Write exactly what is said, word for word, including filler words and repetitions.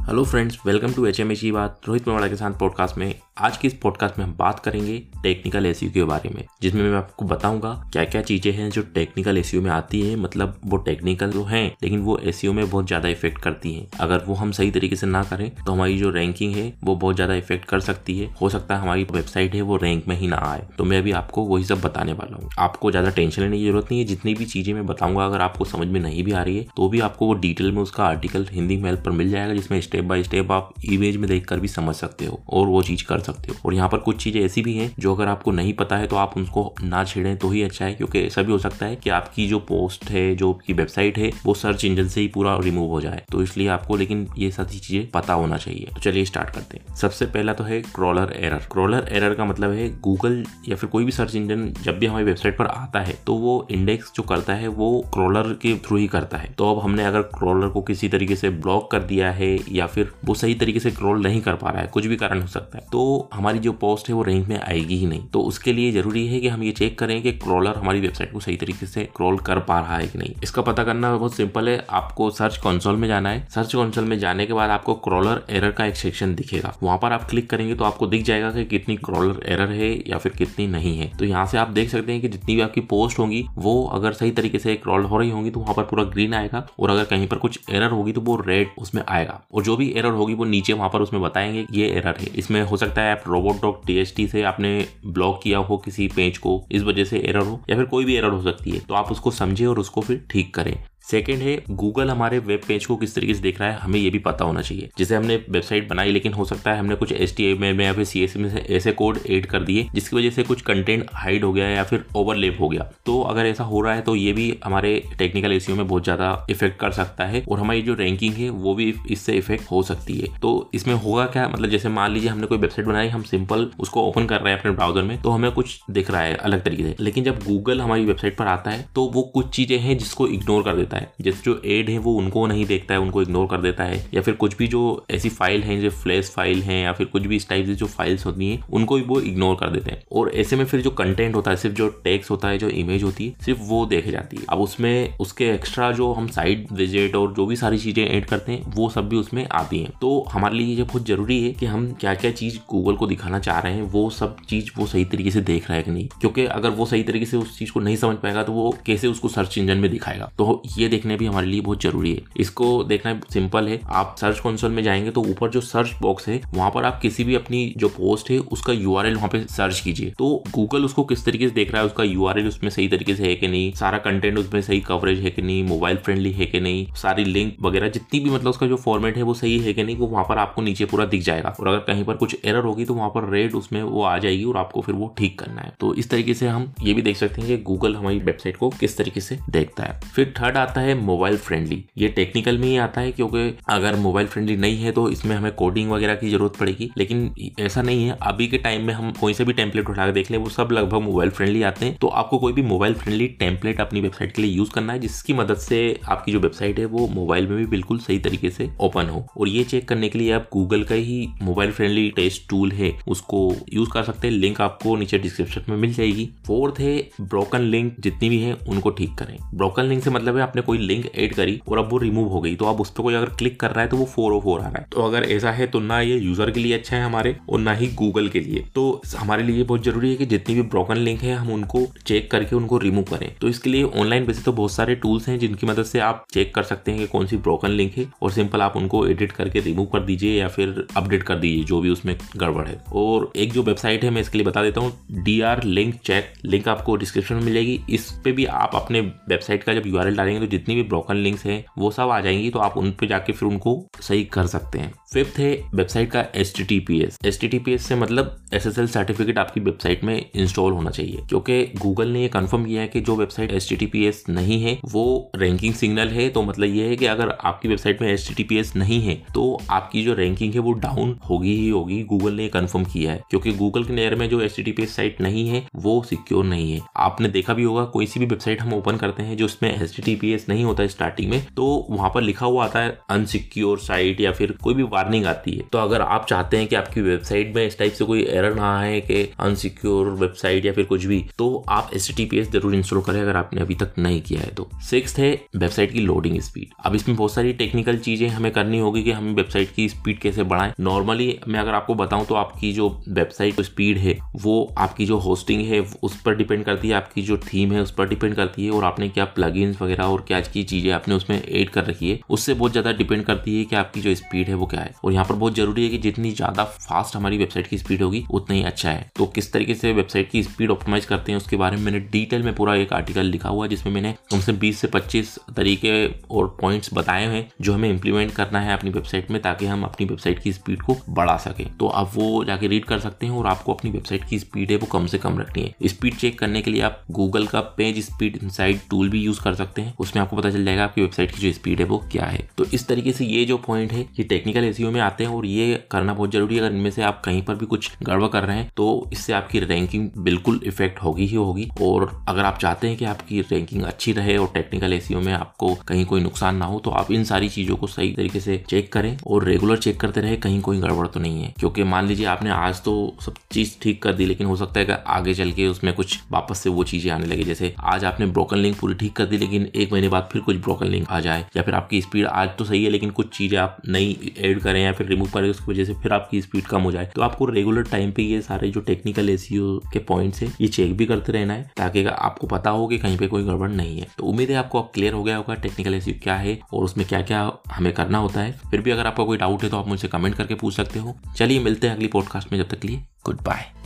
Hello friends, welcome to H M H की बात रोहित मेवाड़ा के साथ पॉडकास्ट में। आज की इस पॉडकास्ट में हम बात करेंगे टेक्निकल एसईओ के बारे में, जिसमें मैं आपको बताऊंगा क्या क्या चीजें हैं जो टेक्निकल एसईओ में आती है। मतलब वो टेक्निकल तो हैं, लेकिन वो एसईओ में बहुत ज्यादा इफेक्ट करती हैं। अगर वो हम सही तरीके से ना करें तो हमारी जो रैंकिंग है वो बहुत ज्यादा इफेक्ट कर सकती है। हो सकता है हमारी वेबसाइट है वो रैंक में ही ना आए। तो मैं अभी आपको वही सब बताने वाला हूँ। आपको ज्यादा टेंशन लेने की जरूरत नहीं है। जितनी भी चीजें मैं बताऊंगा अगर आपको समझ में नहीं भी आ रही है तो भी आपको वो डिटेल में उसका आर्टिकल हिंदी में हेल्प पर मिल जाएगा, जिसमें स्टेप बाय स्टेप आप इमेज में देखकर भी समझ सकते हो और वो चीज कर सकते हो। और यहाँ पर कुछ चीजें ऐसी भी हैं जो अगर आपको नहीं पता है तो आप उनको ना छेड़ें तो ही अच्छा है, क्योंकि ऐसा भी हो सकता है कि आपकी जो पोस्ट है, जो आपकी वेबसाइट है, वो सर्च इंजन से ही पूरा रिमूव हो जाए। तो इसलिए आपको लेकिन ये सारी चीजें पता होना चाहिए। तो चलिए स्टार्ट करते हैं। सबसे पहला तो है क्रॉलर एरर। क्रॉलर एरर का मतलब है गूगल या फिर कोई भी सर्च इंजन जब भी हमारी वेबसाइट पर आता है तो वो इंडेक्स जो करता है वो क्रॉलर के थ्रू ही करता है। तो अब हमने अगर क्रॉलर को किसी तरीके से ब्लॉक कर दिया है या फिर वो सही तरीके से क्रॉल नहीं कर पा रहा है, कुछ भी कारण हो सकता है, तो हमारी जो पोस्ट है वो रैंक में आएगी ही नहीं। तो उसके लिए जरूरी है कि हम ये चेक करें कि क्रॉलर हमारी वेबसाइट को सही तरीके से क्रॉल कर पा रहा है कि नहीं। इसका पता करना बहुत सिंपल है। आपको सर्च कंसोल में जाना है। सर्च कंसोल में जाने के बाद आपको क्रॉलर एरर का एक सेक्शन दिखेगा। वहां पर आप क्लिक करेंगे तो आपको दिख जाएगा कि कितनी क्रॉलर एरर है या फिर कितनी नहीं है। तो यहाँ से आप देख सकते हैं कि जितनी भी आपकी पोस्ट होंगी वो अगर सही तरीके से क्रॉल हो रही होंगी तो वहां पर पूरा ग्रीन आएगा, और अगर कहीं पर कुछ एरर होगी तो वो रेड उसमें आएगा। और जो भी एरर होगी वो नीचे वहां पर उसमें बताएंगे ये एरर है। इसमें हो सकता है आप robot dot T S T से आपने ब्लॉक किया हो किसी पेज को, इस वजह से एरर हो, या फिर कोई भी एरर हो सकती है। तो आप उसको समझे और उसको फिर ठीक करें। सेकेंड है गूगल हमारे वेब पेज को किस तरीके से देख रहा है, हमें ये भी पता होना चाहिए। जैसे हमने वेबसाइट बनाई लेकिन हो सकता है हमने कुछ एच टी एम एल में या फिर सी एस एस में से ऐसे कोड ऐड कर दिए जिसकी वजह से कुछ कंटेंट हाइड हो गया या फिर ओवरलैप हो गया। तो अगर ऐसा हो रहा है तो ये भी हमारे टेक्निकल एसईओ में बहुत ज्यादा इफेक्ट कर सकता है और हमारी जो रैंकिंग है वो भी इससे इफेक्ट हो सकती है। तो इसमें होगा क्या, मतलब जैसे मान लीजिए हमने कोई वेबसाइट बनाई, हम सिंपल उसको ओपन कर रहे हैं अपने ब्राउजर में, तो हमें कुछ दिख रहा है अलग तरीके से, लेकिन जब गूगल हमारी वेबसाइट पर आता है तो वो कुछ चीजें हैं जिसको इग्नोर कर देता है। जैसे जो एड है वो उनको नहीं देखता है, उनको इग्नोर कर देता है, या फिर कुछ भी जो ऐसी फाइल है जो फ्लैश फाइल है या फिर कुछ भी इस टाइप से जो फाइल्स होती हैं उनको भी वो इग्नोर कर देते हैं। और ऐसे में फिर जो कंटेंट होता है, सिर्फ जो टेक्स्ट होता है, जो इमेज होती है, सिर्फ वो देखे जाती है। अब उसमें उसके एक्स्ट्रा जो हम साइड विजिट और जो भी सारी चीजें ऐड करते हैं वो सब भी उसमें आती हैं। तो हमारे लिए ये बहुत जरूरी है कि हम क्या क्या चीज गूगल को दिखाना चाह रहे हैं वो सब चीज वो सही तरीके से देख रहा है कि नहीं, क्योंकि अगर वो सही तरीके से उस चीज को नहीं समझ पाएगा तो वो कैसे उसको सर्च इंजन में दिखाएगा। तो ये देखने भी हमारे लिए बहुत जरूरी है। इसको देखना सिंपल है। आप सर्च कंसोल में जाएंगे तो ऊपर जो सर्च बॉक्स है वहां पर आप किसी भी अपनी जो पोस्ट है उसका यूआरएल वहां पे सर्च कीजिए। तो गूगल उसको किस तरीके से देख रहा है, उसका यूआरएल उसमें सही तरीके से है कि नहीं, सारा कंटेंट उसमें सही कवरेज है कि नहीं, मोबाइल फ्रेंडली है कि नहीं, सारी लिंक वगैरह जितनी भी मतलब उसका जो फॉर्मेट है वो सही है कि नहीं, वो वहां पर आपको नीचे पूरा दिख जाएगा। और अगर कहीं पर कुछ एरर होगी तो वहां पर रेड उसमें वो आ जाएगी और आपको फिर वो ठीक करना है। तो इस तरीके से हम ये भी देख सकते हैं कि गूगल हमारी वेबसाइट को किस तरीके से देखता है। फिर थर्ड आता है मोबाइल फ्रेंडली। ये टेक्निकल में ही आता है, क्योंकि अगर मोबाइल फ्रेंडली नहीं है तो इसमें हमें कोडिंग वगैरह की जरूरत पड़ेगी, लेकिन ऐसा नहीं है। अभी के टाइम में हम कोई से भी टेम्पलेट उठा के देख लें वो सब लगभग मोबाइल फ्रेंडली आते हैं। तो आपको कोई भी मोबाइल फ्रेंडली टेम्पलेट अपनी वेबसाइट के लिए यूज करना है, जिसकी मदद से आपकी जो वेबसाइट है वो मोबाइल में भी बिल्कुल सही तरीके से ओपन हो। और ये चेक करने के लिए आप गूगल का ही मोबाइल फ्रेंडली टेस्ट टूल है उसको यूज कर सकते हैं। लिंक आपको नीचे डिस्क्रिप्शन में मिल जाएगी। फोर्थ है ब्रोकन लिंक जितनी भी है उनको ठीक करें। ब्रोकन लिंक से मतलब है आपने कोई लिंक ऐड करी और अब वो रिमूव हो गई, तो अब उस पर कोई अगर क्लिक कर रहा है तो वो फोर ओ फोर आ रहा है। तो अगर ऐसा है तो ना ये यूजर के लिए अच्छा है हमारे, और ना ही गूगल के लिए। तो हमारे लिए बहुत जरूरी है कि जितनी भी ब्रोकन लिंक है हम उनको चेक करके उनको रिमूव करें। तो इसके लिए ऑनलाइन वैसे तो बहुत सारे टूल्स हैं जिनकी मदद से आप चेक कर सकते हैं कि कौन सी ब्रोकन लिंक है, और सिंपल आप उनको एडिट करके रिमूव कर दीजिए या फिर अपडेट कर दीजिए जो भी उसमें गड़बड़ है। और एक जो वेबसाइट है मैं इसके लिए बता देता हूँ, D R link check, link आपको डिस्क्रिप्शन में मिलेगी। इस पे भी आप अपने वेबसाइट का जब यूआरएल डालेंगे तो जितनी भी ब्रोकन लिंक्स हैं वो सब आ जाएंगी, तो आप उन पे जाके फिर उनको सही कर सकते हैं। फिफ्थ है वेबसाइट का H T T P S. H T T P S से मतलब एस एस एल सर्टिफिकेट आपकी वेबसाइट में इंस्टॉल होना चाहिए, क्योंकि गूगल ने ये कंफर्म किया है कि जो website H T T P S नहीं है वो रैंकिंग सिग्नल है। तो मतलब ये है कि अगर आपकी वेबसाइट में H T T P S नहीं है तो आपकी जो रैंकिंग है वो डाउन होगी ही होगी। गूगल ने कंफर्म किया है, क्योंकि गूगल के नज़र में जो H T T P S site नहीं है वो सिक्योर नहीं है। आपने देखा भी होगा कोई सी भी वेबसाइट हम ओपन करते हैं जो उसमें H T T P S नहीं होता है स्टार्टिंग में, तो वहां पर लिखा हुआ आता है अनसिक्योर साइट या फिर कोई भी वार्निंग आती है। तो अगर आप चाहते हैं कि आपकी वेबसाइट में इस टाइप से कोई एरर ना आए कि अनसिक्योर वेबसाइट या फिर कुछ भी, तो आप H T T P S जरूर इंस्टॉल करें अगर आपने अभी तक नहीं किया है तो। सिक्स्थ है वेबसाइट की लोडिंग स्पीड। अब इसमें बहुत सारी टेक्निकल चीजें हमें करनी होगी कि हम वेबसाइट की स्पीड कैसे बढ़ाएं। नॉर्मली मैं अगर आपको बताऊं तो आपकी जो वेबसाइट स्पीड है वो आपकी जो होस्टिंग है उस पर डिपेंड करती है, आपकी जो थीम है उस पर डिपेंड करती है, और आपने क्या प्लगइन्स वगैरह और क्या की चीजें आपने उसमें ऐड कर रखी है उससे बहुत ज्यादा डिपेंड करती है कि आपकी जो स्पीड है वो क्या है। और यहाँ पर बहुत जरूरी है कि जितनी ज्यादा फास्ट हमारी वेबसाइट की स्पीड होगी उतना ही अच्छा है। तो किस तरीके से वेबसाइट की स्पीड ऑप्टिमाइज करते हैं उसके बारे में मैंने डिटेल में पूरा एक आर्टिकल लिखा हुआ है, जिसमें मैंने कम से बीस से पच्चीस तरीके और पॉइंट्स बताए हैं जो हमें इंप्लीमेंट करना है अपनी वेबसाइट में, ताकि हम अपनी वेबसाइट की स्पीड को बढ़ा सके। तो आप वो जाके रीड कर सकते हैं और आपको अपनी वेबसाइट की स्पीड है वो कम से कम रखनी है। स्पीड चेक करने के लिए आप गूगल का पेज स्पीड इनसाइड टूल भी यूज कर सकते हैं, उसमें आपको पता चल जाएगा आपकी वेबसाइट की जो स्पीड है वो क्या है। तो इस तरीके से ये जो पॉइंट है ये टेक्निकल एसईओ में आते हैं और ये करना बहुत जरूरी है। अगर इनमें से आप कहीं पर भी कुछ गड़बड़ कर रहे हैं तो इससे आपकी रैंकिंग बिल्कुल इफेक्ट होगी ही होगी। और अगर आप चाहते हैं कि आपकी रैंकिंग अच्छी रहे और टेक्निकल एसईओ में आपको कहीं कोई नुकसान ना हो, तो आप इन सारी चीजों को सही तरीके से चेक करें और रेगुलर चेक करते रहे कहीं कोई गड़बड़ तो नहीं है। क्योंकि मान लीजिए आपने आज तो सब चीज ठीक कर दी, लेकिन हो सकता है कि आगे चल के उसमें कुछ वापस से वो चीजें आने लगे। जैसे आज आपने ब्रोकन लिंक पूरी ठीक कर दी, लेकिन एक महीने बाद फिर कुछ ब्रोकन लिंक आ जाए, या फिर आपकी स्पीड आज तो सही है लेकिन कुछ चीजें आप नई ऐड करें या फिर रिमूव करें उसकी वजह से फिर आपकी स्पीड कम हो जाए। तो आपको रेगुलर टाइम पे ये सारे जो टेक्निकल एसईओ के पॉइंट्स है ये चेक भी करते रहना है, ताकि आपको पता हो कि कहीं पे कोई गड़बड़ नहीं है। तो उम्मीद है आपको अब क्लियर हो गया होगा टेक्निकल एसईओ क्या है और उसमें क्या क्या हमें करना होता है। फिर भी अगर आपका कोई डाउट है तो आप मुझसे कमेंट करके पूछ सकते हो। चलिए मिलते हैं अगली पॉडकास्ट में, जब तक के लिए गुड बाय।